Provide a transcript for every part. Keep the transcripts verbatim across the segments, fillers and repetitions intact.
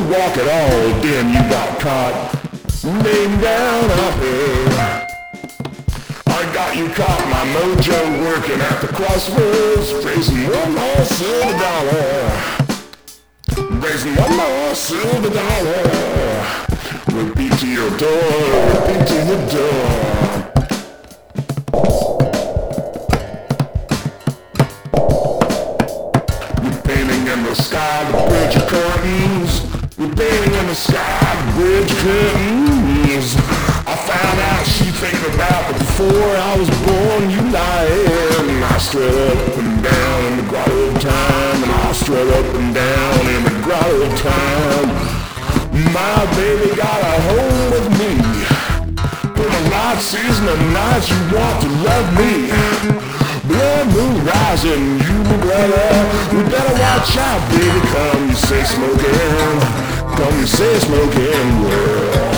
walk at all, then you got caught. Laying down up here. I got you caught, my mojo working at the crossroads, raising one more silver dollar, raising one more silver dollar. Repeat to your door, repeat to your door. We're painting in the sky the bridge of curtains. We're painting in the sky the bridge of curtains. I found out she thinking about it before I was born, you lying. I strut up and down in the grotto of time, and I strut up and down in the grotto of time. My baby got a hold of me. For the night season of nights you want to love me. Blood moon rising, you brother, we better watch out, baby. Come you say smoking, come you say smoking, well.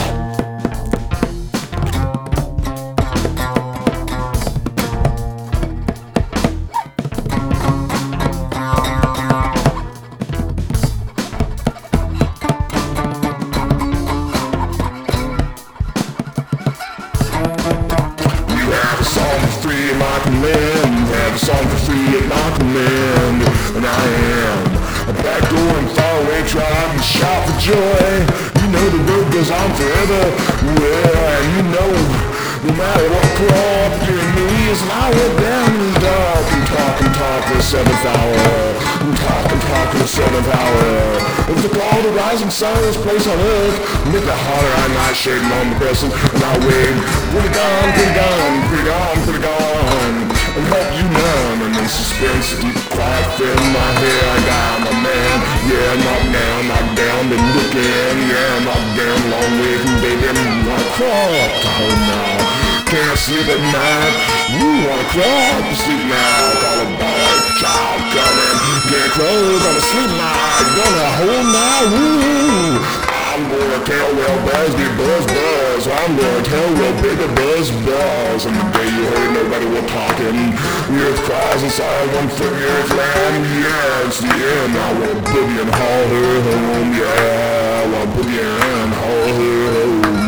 Have a song for free at my command. Have a song for free at my command. And I am a backdoor and faraway tribe and shout for joy. You know the road goes on forever. Well, and you know, no matter what crawl up your knees, and I went down in the dark and talk and talk to the seventh hour. And talk and talk to the seventh hour. It was the call to rising sun in this place on earth. Make it harder, I'm not shading on the crescent. And I wave, put it down, put it down, put it on, put it on. And help you numb, and in suspense, deep quiet in my hair. I got my man, yeah, knocked down, knocked down, been looking, yeah, knocked down, long way from baby, and wanna crawl up to home now. Can't sleep at night, ooh, wanna crawl up to sleep now. Call a boy, child coming, can't crawl, gonna sleep now, gonna hold now, ooh. I'm gonna tell well buzz, be buzz buzz. I'm gonna tell well bigger buzz buzz. And the day you heard nobody was talking, the earth cries inside one foot the earth land. Yeah, it's the end. I want boogie and haul her home. Yeah, I want boogie and haul her home.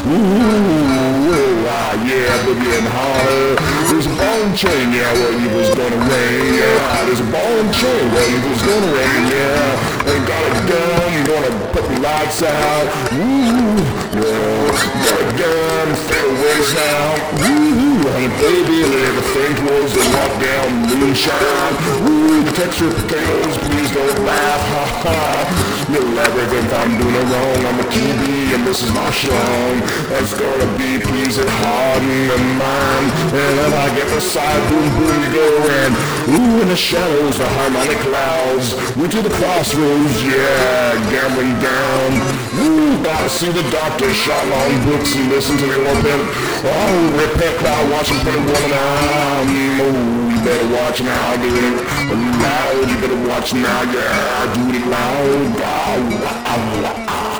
Ooh, ah, yeah, boogie and haul her. There's a ball and chain, yeah, where you was gonna rain. Yeah, there's a ball and chain where you was gonna rain. Yeah, ain't got a gun, you gonna put the lights out. Ooh, yeah, got a gun, fade away now. Ooh, honey baby, everything towards the lockdown moonshine. Ooh, protect your potatoes, please don't laugh, ha ha. You'll never think I'm doing it wrong. I'm a Q B and this is my song. It's gonna be please and hard and mine. And if I get the side, boom boom you go and ooh, in the shadows, the harmonic clouds. We to the crossroads, yeah, gambling down. Ooh, gotta see the doctor, shot long books and listen to the open. Oh, repent crowd watching for the woman out. Oh, you better watch now, do it loud. You better watch now, yeah, do it loud. Wow, wow, wow.